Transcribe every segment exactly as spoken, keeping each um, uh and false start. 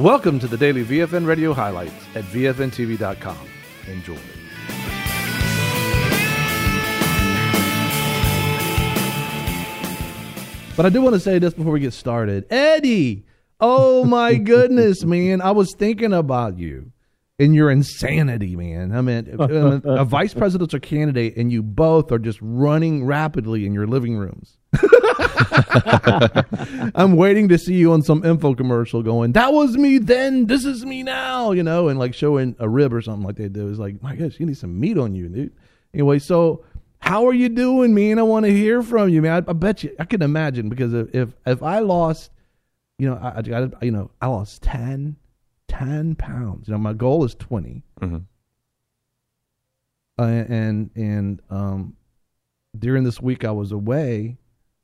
Welcome to the daily V F N Radio highlights at V F N T V dot com. Enjoy. But I do want to say this before we get started. Eddie, oh my goodness, man. I was thinking about you and your insanity, man. I mean, a vice presidential candidate and you both are just running rapidly in your living rooms. I'm waiting to see you on some info commercial going, that was me then, this is me now, you know, and like showing a rib or something like they do. It's like, my gosh, you need some meat on you, dude. Anyway, so how are you doing, man? I want to hear from you, man. I, I bet you, I can imagine, because if if, if I lost, you know, I, I got, you know, I lost ten, ten pounds. You know, my goal is twenty. Mm-hmm. Uh, and, and um, during this week I was away,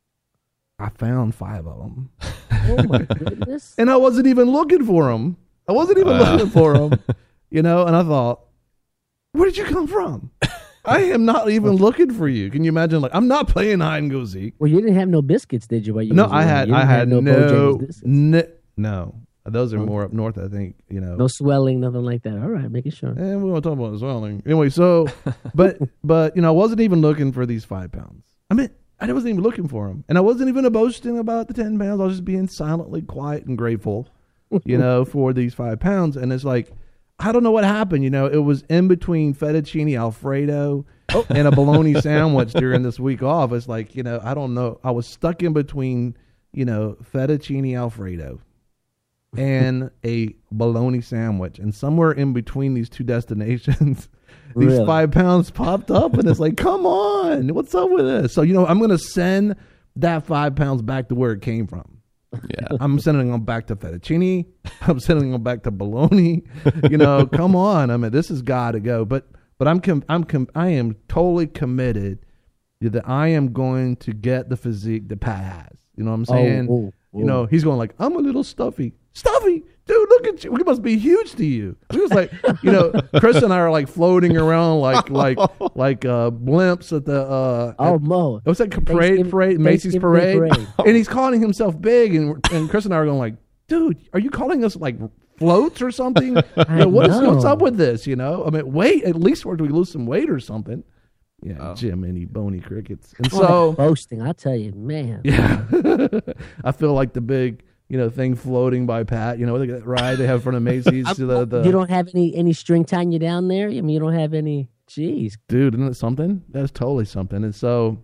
I found five of them. Oh my goodness. And I wasn't even looking for them. I wasn't even uh. looking for them, you know, and I thought, where did you come from? I am not even looking for you. Can you imagine? Like, I'm not playing hide and go seek. Well, you didn't have no biscuits, did you? you no, I had, I had no, no, no, no. Those are more up north, I think. You know, no swelling, nothing like that. All right, making sure. And we won't talk about swelling anyway. So, but, but you know, I wasn't even looking for these five pounds. I mean, I wasn't even looking for them, and I wasn't even boasting about the ten pounds. I was just being silently quiet and grateful, you know, for these five pounds. And it's like, I don't know what happened. You know, it was in between fettuccine Alfredo oh. and a bologna sandwich during this week off. It's like, you know, I don't know. I was stuck in between, you know, fettuccine Alfredo and a bologna sandwich. And somewhere in between these two destinations, these really? five pounds popped up. And it's like, come on, what's up with this? So, you know, I'm going to send that five pounds back to where it came from. Yeah, I'm sending them back to fettuccine. I'm sending them back to bologna. You know, come on. I mean, this has got to go. But but I'm com- I'm com- I am totally committed that I am going to get the physique that Pat has. You know what I'm saying? Oh, oh, oh. You know, he's going like, I'm a little stuffy. Stuffy, dude, look at you. We must be huge to you. He was like, you know, Chris and I are like floating around like like like uh, blimps at the uh, oh at, Mo. It was like a parade, parade, Macy's parade, parade. And he's calling himself big, and and Chris and I are going like, dude, are you calling us like floats or something? You know, what is, what's up with this? You know, I mean, wait, at least where do we lose some weight or something? Yeah, oh. Jiminy Bony Crickets. And oh, so boasting, I tell you, man. Yeah, I feel like the big, you know, thing floating by Pat. You know, that ride they have in front of Macy's. to the, the, you don't have any any string tying you down there. I mean, you don't have any. Jeez, dude, isn't it something? That's totally something. And so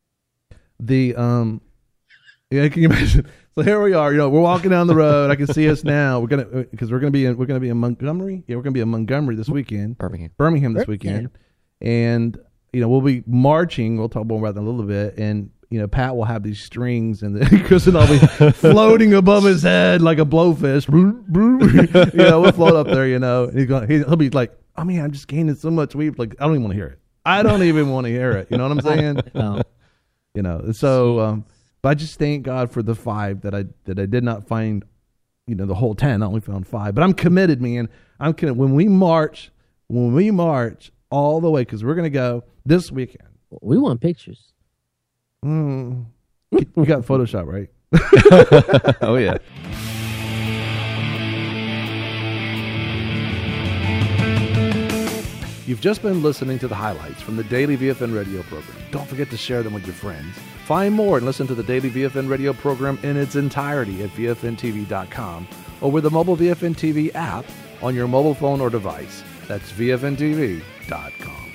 the um, yeah, can you imagine? So here we are. You know, we're walking down the road. I can see us now. We're gonna because we're gonna be in we're gonna be in Montgomery. Yeah, we're gonna be in Montgomery this weekend. Birmingham, Birmingham this weekend, and you know we'll be marching. We'll talk more about that in a little bit. And you know, Pat will have these strings, and then Chris and I'll be floating above his head like a blowfish. You know, we'll float up there. You know, and he's going. He'll be like, "I mean, I'm just gaining so much weight. Like, I don't even want to hear it. I don't even want to hear it. You know what I'm saying? No. You know. And so, um, but I just thank God for the five that I that I did not find. You know, the whole ten. I only found five. But I'm committed, man. I'm committed. When we march, when we march all the way, because we're gonna go this weekend. We want pictures. Mm. You got Photoshop, right? Oh, yeah. You've just been listening to the highlights from the Daily V F N Radio program. Don't forget to share them with your friends. Find more and listen to the Daily V F N Radio program in its entirety at V F N T V dot com or with the mobile V F N T V app on your mobile phone or device. That's V F N T V dot com.